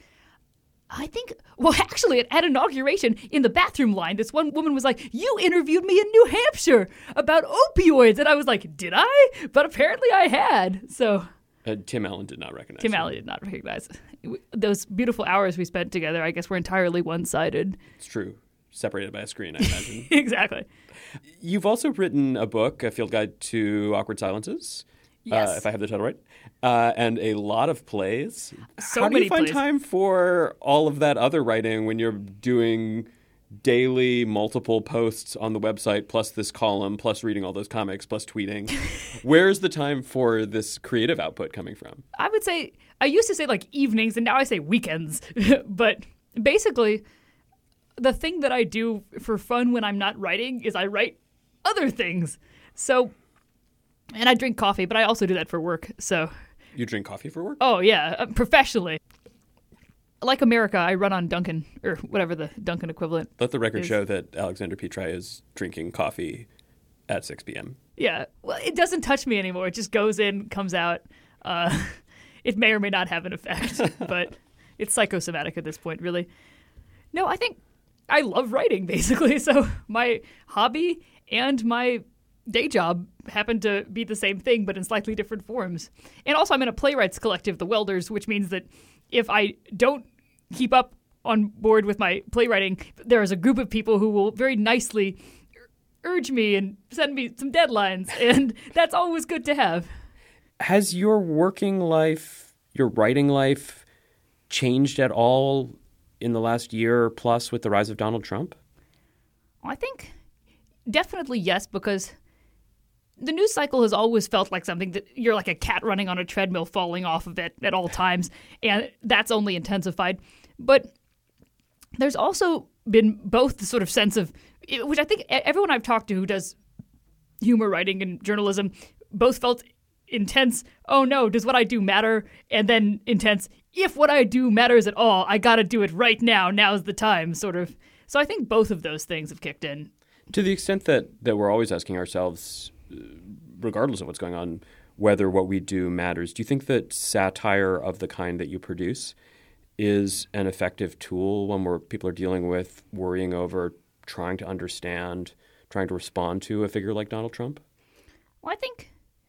I think, well, actually, at inauguration, in the bathroom line, this one woman was like, you interviewed me in New Hampshire about opioids. And I was like, did I? But apparently I had. So Tim Allen did not recognize Tim him. Allen did not recognize. Those beautiful hours we spent together, I guess, were entirely one-sided. It's true. Separated by a screen, I imagine. Exactly. You've also written a book, A Field Guide to Awkward Silences. Yes. If I have the title right, and a lot of plays. So How do you many find plays. time for all of that other writing when you're doing daily multiple posts on the website, plus this column, plus reading all those comics, plus tweeting? Where's the time for this creative output coming from? I would say, I used to say like evenings, and now I say weekends. But basically, the thing that I do for fun when I'm not writing is I write other things. So... And I drink coffee, but I also do that for work. So, You drink coffee for work? oh yeah, professionally. Like America, I run on Dunkin', or whatever the Dunkin' equivalent. Let the record is. show that Alexander Petri is drinking coffee at 6 p.m. Yeah, well, it doesn't touch me anymore. It just goes in, comes out. It may or may not have an effect, but it's psychosomatic at this point, really. No, I think I love writing, basically. So my hobby and my day job happen to be the same thing, but in slightly different forms. And also, I'm in a playwrights collective, the Welders, which means that if I don't keep up on board with my playwriting, there is a group of people who will very nicely urge me and send me some deadlines, and that's always good to have. Has your working life, your writing life, changed at all in the last year plus with the rise of Donald Trump? I think definitely yes, because the news cycle has always felt like something that you're like a cat running on a treadmill falling off of it at all times, and that's only intensified. But there's also been both the sort of sense of, which I think everyone I've talked to who does humor writing and journalism both felt intense, oh no, does what I do matter? And then intense, if what I do matters at all, I gotta do it right now, now's the time, sort of. So I think both of those things have kicked in. To the extent that we're always asking ourselves, regardless of what's going on, whether what we do matters, do you think that satire of the kind that you produce is an effective tool when people are dealing with worrying over trying to understand, trying to respond to a figure like Donald Trump? Well, I think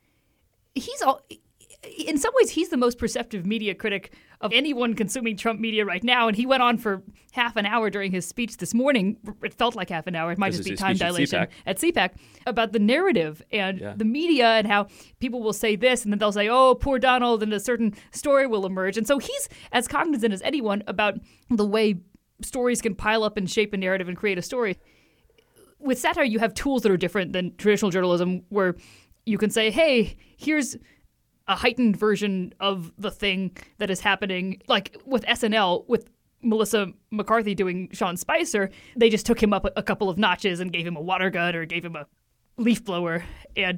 in some ways, he's the most perceptive media critic of anyone consuming Trump media right now. And he went on for half an hour during his speech this morning. It felt like half an hour. It might just be time dilation at CPAC about the narrative and the media and how people will say this and then they'll say, oh, poor Donald, and a certain story will emerge. And so he's as cognizant as anyone about the way stories can pile up and shape a narrative and create a story. With satire, you have tools that are different than traditional journalism, where you can say, hey, here's a heightened version of the thing that is happening. Like with SNL, with Melissa McCarthy doing Sean Spicer, they just took him up a couple of notches and gave him a water gun or gave him a leaf blower. And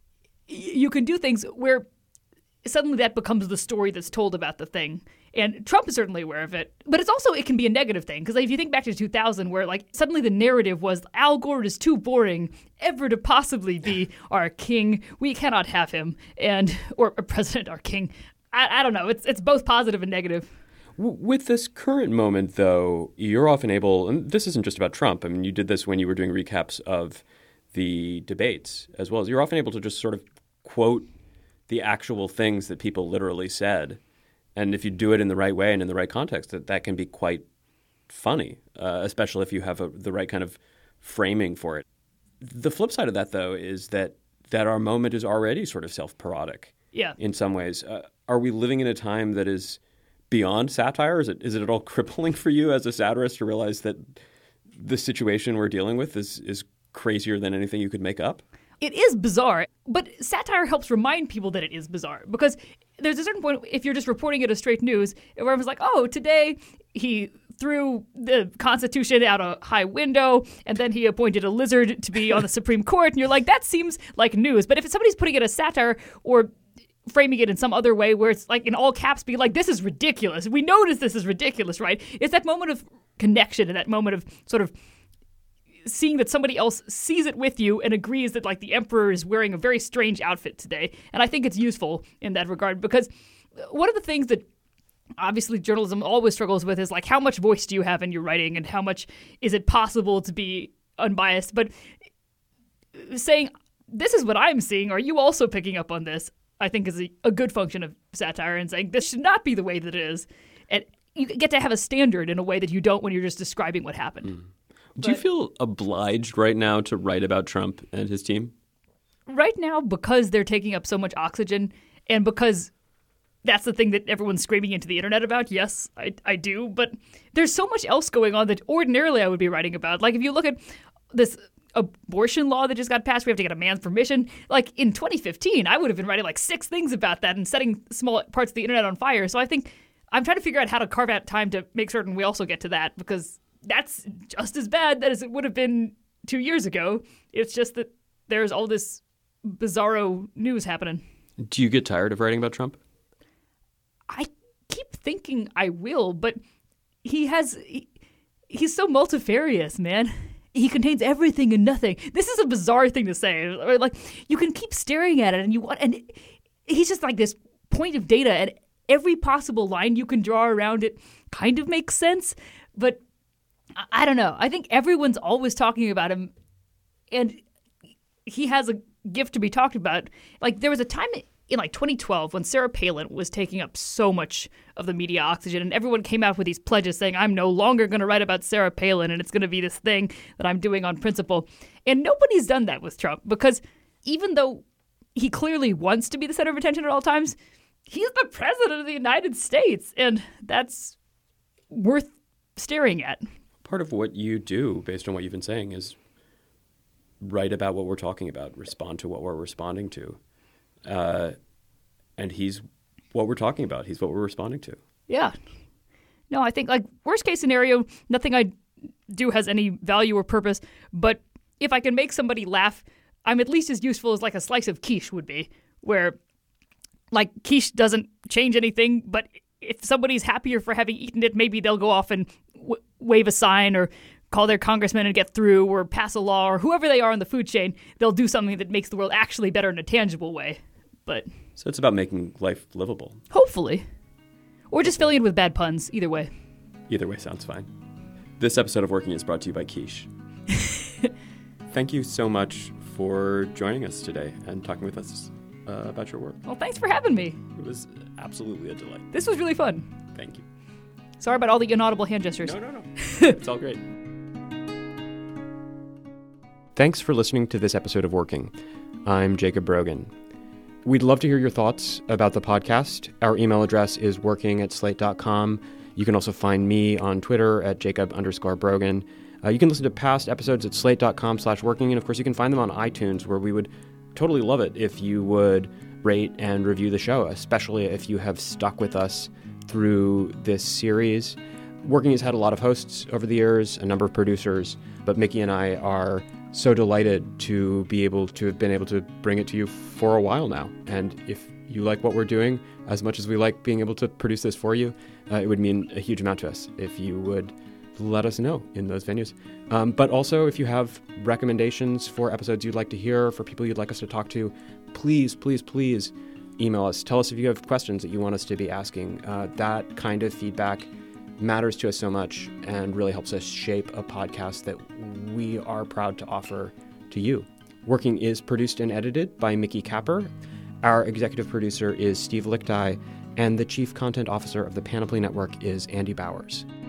you can do things where suddenly that becomes the story that's told about the thing. And Trump is certainly aware of it. But it can be a negative thing. Because if you think back to 2000, where suddenly the narrative was Al Gore is too boring ever to possibly be our king. We cannot have him. Or a president, our king. I don't know. It's both positive and negative. With this current moment, though, you're often able, and this isn't just about Trump. I mean, you did this when you were doing recaps of the debates as well. You're often able to just sort of quote the actual things that people literally said. And if you do it in the right way and in the right context, that can be quite funny, especially if you have the right kind of framing for it. The flip side of that, though, is that our moment is already sort of self-parodic in some ways. Are we living in a time that is beyond satire? Is it at all crippling for you as a satirist to realize that the situation we're dealing with is crazier than anything you could make up? It is bizarre, but satire helps remind people that it is bizarre, because there's a certain point, if you're just reporting it as straight news, everyone's like, oh, today he threw the Constitution out a high window, and then he appointed a lizard to be on the Supreme Court, and you're like, that seems like news. But if somebody's putting it as satire or framing it in some other way where it's like in all caps be like, this is ridiculous. We notice this is ridiculous, right? It's that moment of connection and that moment of sort of seeing that somebody else sees it with you and agrees that the emperor is wearing a very strange outfit today. And I think it's useful in that regard, because one of the things that obviously journalism always struggles with is how much voice do you have in your writing and how much is it possible to be unbiased? But saying, this is what I'm seeing, are you also picking up on this? I think is a good function of satire, and saying this should not be the way that it is. And you get to have a standard in a way that you don't when you're just describing what happened. Mm. Do you feel obliged right now to write about Trump and his team? Right now, because they're taking up so much oxygen and because that's the thing that everyone's screaming into the internet about, yes, I do. But there's so much else going on that ordinarily I would be writing about. If you look at this abortion law that just got passed, we have to get a man's permission. In 2015, I would have been writing 6 things about that and setting small parts of the internet on fire. So I think I'm trying to figure out how to carve out time to make certain we also get to that, because that's just as bad as it would have been 2 years ago. It's just that there's all this bizarro news happening. Do you get tired of writing about Trump? I keep thinking I will, but he's so multifarious, man. He contains everything and nothing. This is a bizarre thing to say. You can keep staring at it and he's just this point of data, and every possible line you can draw around it kind of makes sense, but I don't know. I think everyone's always talking about him, and he has a gift to be talked about. There was a time in 2012 when Sarah Palin was taking up so much of the media oxygen, and everyone came out with these pledges saying, I'm no longer going to write about Sarah Palin, and it's going to be this thing that I'm doing on principle. And nobody's done that with Trump, because even though he clearly wants to be the center of attention at all times, he's the president of the United States, and that's worth staring at. Part of what you do, based on what you've been saying, is write about what we're talking about, respond to what we're responding to. And he's what we're talking about. He's what we're responding to. Yeah. No, I think worst case scenario, nothing I do has any value or purpose. But if I can make somebody laugh, I'm at least as useful as a slice of quiche would be, where quiche doesn't change anything, but if somebody's happier for having eaten it, maybe they'll go off and wave a sign or call their congressman and get through, or pass a law, or whoever they are in the food chain. They'll do something that makes the world actually better in a tangible way. So it's about making life livable. Hopefully. Or just filling it with bad puns. Either way. Either way sounds fine. This episode of Working is brought to you by Quiche. Thank you so much for joining us today and talking with us about your work. Well, thanks for having me. It was absolutely a delight. This was really fun. Thank you. Sorry about all the inaudible hand gestures. No. It's all great. Thanks for listening to this episode of Working. I'm Jacob Brogan. We'd love to hear your thoughts about the podcast. Our email address is working@slate.com. You can also find me on Twitter at Jacob_Brogan. You can listen to past episodes at slate.com/working. And of course, you can find them on iTunes, where we would totally love it if you would rate and review the show, especially if you have stuck with us through this series. Working has had a lot of hosts over the years, a number of producers, but Mickey and I are so delighted to have been able to bring it to you for a while now. And if you like what we're doing as much as we like being able to produce this for you, it would mean a huge amount to us if you would let us know in those venues. But also, if you have recommendations for episodes you'd like to hear, for people you'd like us to talk to, please email us. Tell us if you have questions that you want us to be asking. That kind of feedback matters to us so much and really helps us shape a podcast that we are proud to offer to you. Working is produced and edited by Mickey Capper. Our executive producer is Steve Lichtai, and the chief content officer of the Panoply Network is Andy Bowers.